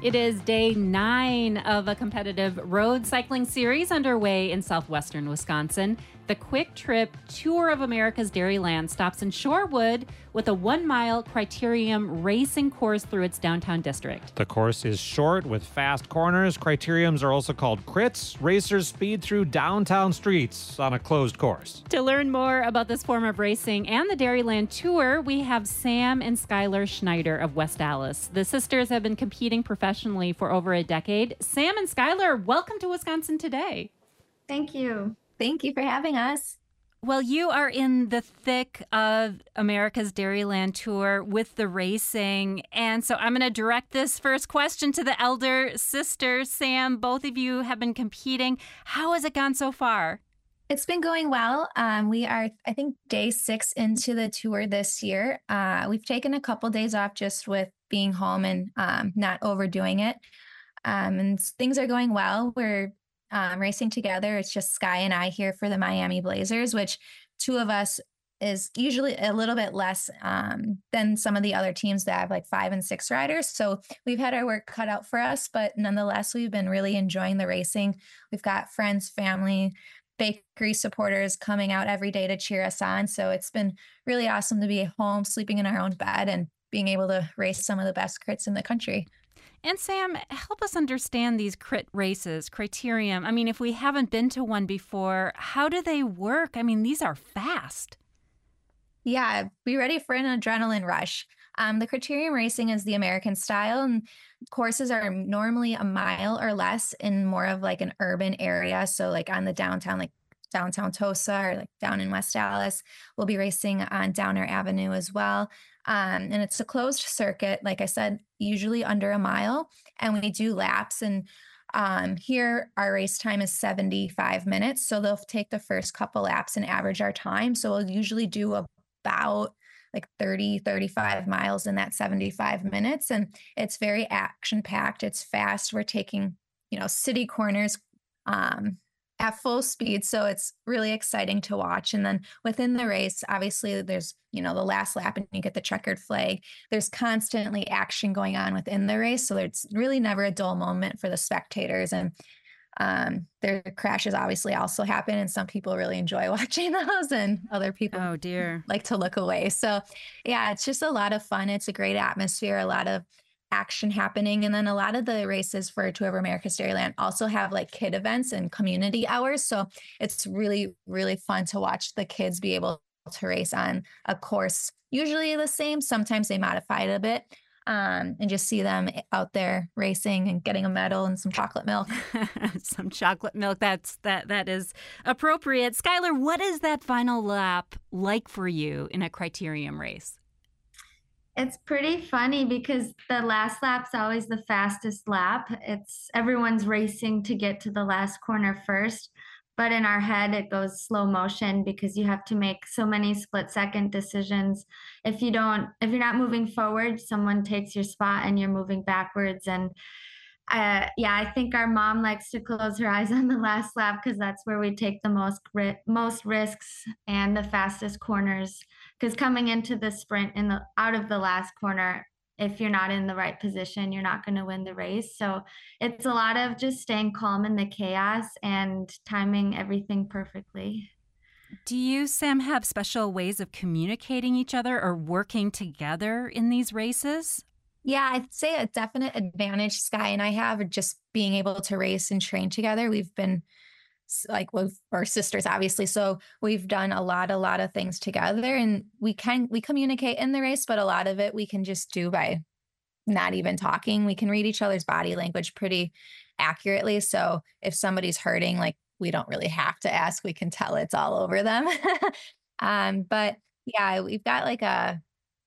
It is day 9 of a competitive road cycling series underway in southwestern Wisconsin. The Quick Trip Tour of America's Dairyland stops in Shorewood with a 1-mile Criterium racing course through its downtown district. The course is short with fast corners. Criteriums are also called crits. Racers speed through downtown streets on a closed course. To learn more about this form of racing and the Dairyland Tour, we have Sam and Skylar Schneider of West Allis. The sisters have been competing professionally for over a decade. Sam and Skylar, welcome to Wisconsin Today. Thank you. Thank you for having us. Well, you are in the thick of America's Dairyland Tour with the racing. And so I'm going to direct this first question to the elder sister. Sam, both of you have been competing. How has it gone so far? It's been going well. We are, I think, day 6 into the tour this year. We've taken a couple days off just with being home and not overdoing it. And things are going well. We're racing together. It's just Sky and I here for the Miami Blazers, which 2 of us is usually a little bit less than some of the other teams that have like 5 and 6 riders. So we've had our work cut out for us, but nonetheless, we've been really enjoying the racing. We've got friends, family, bakery supporters coming out every day to cheer us on. So it's been really awesome to be at home, sleeping in our own bed and being able to race some of the best crits in the country. And Sam, help us understand these crit races, Criterium. I mean, if we haven't been to one before, how do they work? I mean, these are fast. Yeah, be ready for an adrenaline rush. The Criterium racing is the American style, and courses are normally a mile or less in more of like an urban area. So like on the downtown, like downtown Tosa or like down in West Allis. We'll be racing on Downer Avenue as well. And it's a closed circuit, like I said, usually under a mile. And we do laps. And here our race time is 75 minutes. So they'll take the first couple laps and average our time. So we'll usually do about like 30, 35 miles in that 75 minutes. And it's very action packed. It's fast. We're taking, city corners at full speed. So it's really exciting to watch. And then within the race, obviously there's, the last lap and you get the checkered flag. There's constantly action going on within the race. So there's really never a dull moment for the spectators. And their crashes obviously also happen. And some people really enjoy watching those and other people like to look away. So yeah, it's just a lot of fun. It's a great atmosphere, a lot of action happening. And then a lot of the races for Tour of America's Dairyland also have like kid events and community hours. So it's really, really fun to watch the kids be able to race on a course, usually the same. Sometimes they modify it a bit. And just see them out there racing and getting a medal and some chocolate milk. Some chocolate milk. That is appropriate. Skylar, what is that final lap like for you in a Criterium race? It's pretty funny because the last lap's always the fastest lap. Everyone's racing to get to the last corner first, but in our head it goes slow motion because you have to make so many split-second decisions. If you're not moving forward, someone takes your spot and you're moving backwards. And I think our mom likes to close her eyes on the last lap because that's where we take the most risks and the fastest corners. Because coming into the sprint out of the last corner, if you're not in the right position, you're not going to win the race. So it's a lot of just staying calm in the chaos and timing everything perfectly. Do you, Sam, have special ways of communicating each other or working together in these races? Yeah, I'd say a definite advantage Sky and I have are just being able to race and train together. We've been we're sisters, obviously. So we've done a lot of things together and we communicate in the race, but a lot of it we can just do by not even talking. We can read each other's body language pretty accurately. So if somebody's hurting, like we don't really have to ask, we can tell it's all over them. But yeah, we've got like a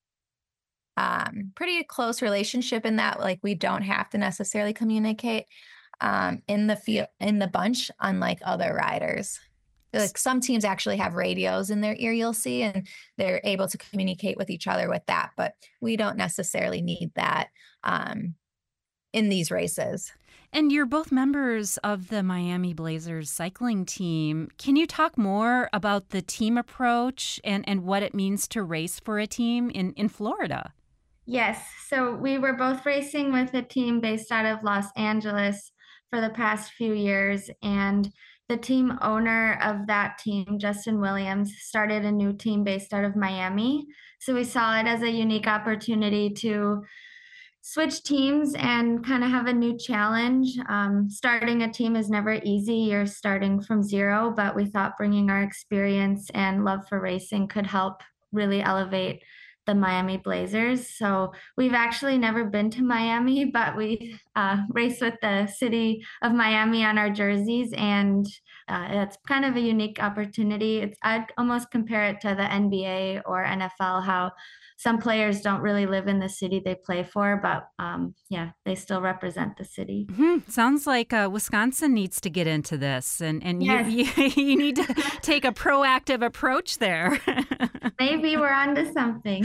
pretty close relationship in that, like we don't have to necessarily communicate in the bunch, unlike other riders. Like some teams actually have radios in their ear, you'll see, and they're able to communicate with each other with that. But we don't necessarily need that in these races. And you're both members of the Miami Blazers cycling team. Can you talk more about the team approach and what it means to race for a team in Florida? Yes, so we were both racing with a team based out of Los Angeles for the past few years, and the team owner of that team, Justin Williams, started a new team based out of Miami. So we saw it as a unique opportunity to switch teams and kind of have a new challenge. Starting a team is never easy. You're starting from zero, but we thought bringing our experience and love for racing could help really elevate the Miami Blazers. So we've actually never been to Miami, but we race with the city of Miami on our jerseys, and it's kind of a unique opportunity. I'd almost compare it to the NBA or NFL, how some players don't really live in the city they play for, but yeah, they still represent the city. Sounds like Wisconsin needs to get into this, and Yes. you need to take a proactive approach there. Maybe we're onto something.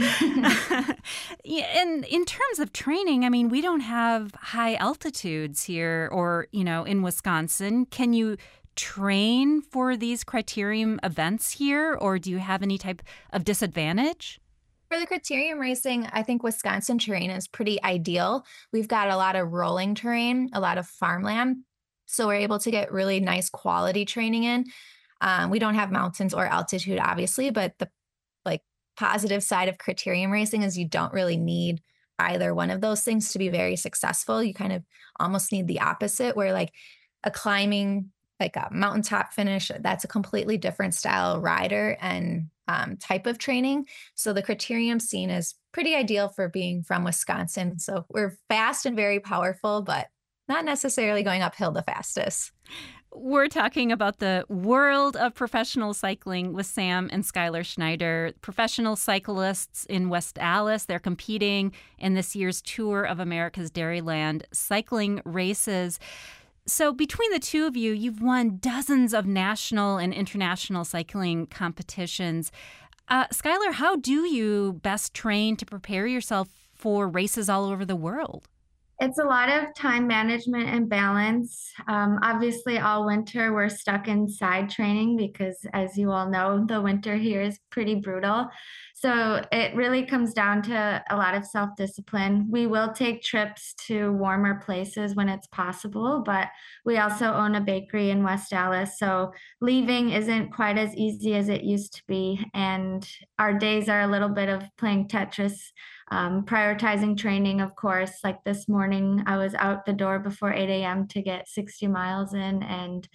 Yeah, and in terms of training, I mean, we don't have high altitudes here or, in Wisconsin. Can you train for these criterium events here, or do you have any type of disadvantage? For the criterium racing, I think Wisconsin terrain is pretty ideal. We've got a lot of rolling terrain, a lot of farmland. So we're able to get really nice quality training in. We don't have mountains or altitude, obviously, but the like positive side of criterium racing is you don't really need either one of those things to be very successful. You kind of almost need the opposite, where like a climbing, like a mountaintop finish, that's a completely different style rider and type of training. So the criterium scene is pretty ideal for being from Wisconsin. So we're fast and very powerful, but not necessarily going uphill the fastest. We're talking about the world of professional cycling with Sam and Skylar Schneider, professional cyclists in West Allis. They're competing in this year's Tour of America's Dairyland cycling races. So between the two of you, you've won dozens of national and international cycling competitions. Skylar, how do you best train to prepare yourself for races all over the world? It's a lot of time management and balance. Obviously, all winter we're stuck inside training because, as you all know, the winter here is pretty brutal. So it really comes down to a lot of self-discipline. We will take trips to warmer places when it's possible, but we also own a bakery in West Allis. So leaving isn't quite as easy as it used to be. And our days are a little bit of playing Tetris, prioritizing training, of course. Like this morning, I was out the door before 8 a.m. to get 60 miles in. And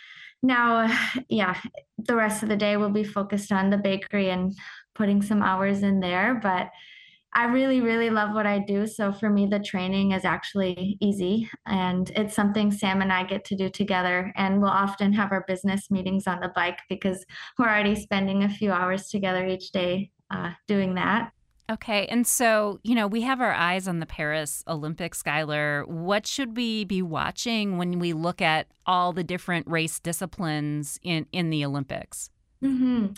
now, yeah, the rest of the day will be focused on the bakery and putting some hours in there. But I really, really love what I do. So for me, the training is actually easy. And it's something Sam and I get to do together. And we'll often have our business meetings on the bike because we're already spending a few hours together each day doing that. Okay, and so, we have our eyes on the Paris Olympics, Skylar. What should we be watching when we look at all the different race disciplines in the Olympics? Mm-hmm.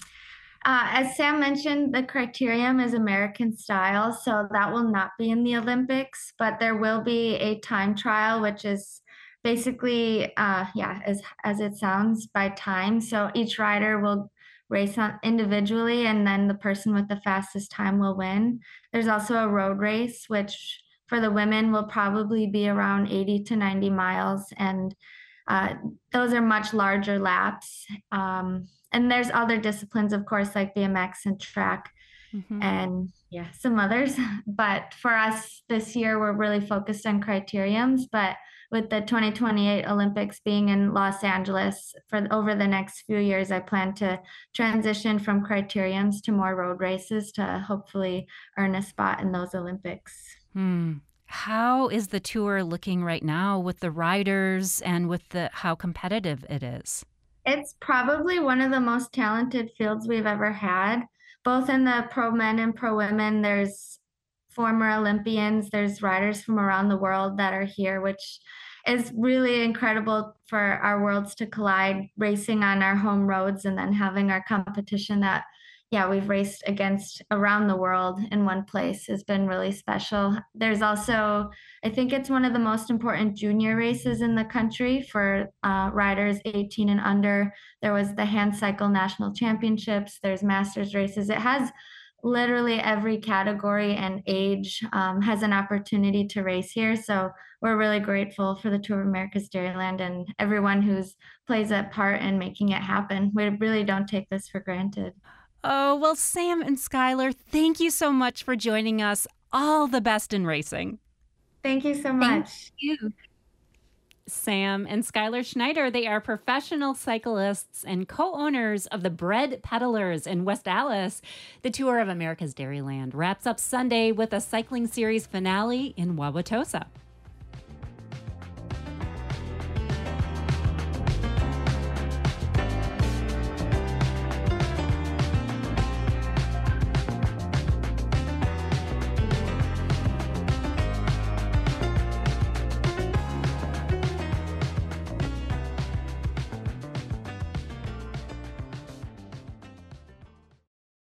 As Sam mentioned, the criterium is American style, so that will not be in the Olympics, but there will be a time trial, which is basically, yeah, as it sounds, by time. So each rider will race on individually, and then the person with the fastest time will win. There's also a road race, which for the women will probably be around 80 to 90 miles, and uh, those are much larger laps. And there's other disciplines, of course, like BMX and track Hmm. and yeah, some others. But for us this year, we're really focused on criteriums. But with the 2028 Olympics being in Los Angeles for over the next few years, I plan to transition from criteriums to more road races to hopefully earn a spot in those Olympics. Hmm. How is the tour looking right now with the riders and with how competitive it is? It's probably one of the most talented fields we've ever had, both in the pro men and pro women. There's former Olympians, there's riders from around the world that are here, which is really incredible for our worlds to collide, racing on our home roads and then having our competition that, yeah, we've raced against around the world in one place has been really special. There's also, I think it's one of the most important junior races in the country for riders 18 and under. There was the Hand Cycle National Championships, there's Masters races. It has literally every category and age has an opportunity to race here. So we're really grateful for the Tour of America's Dairyland and everyone who's plays a part in making it happen. We really don't take this for granted. Oh, well, Sam and Skylar, thank you so much for joining us. All the best in racing. Thank you so Thank much. you. Sam and Skylar Schneider, they are professional cyclists and co-owners of the Bread Peddlers in West Allis. The Tour of America's Dairyland wraps up Sunday with a cycling series finale in Wauwatosa.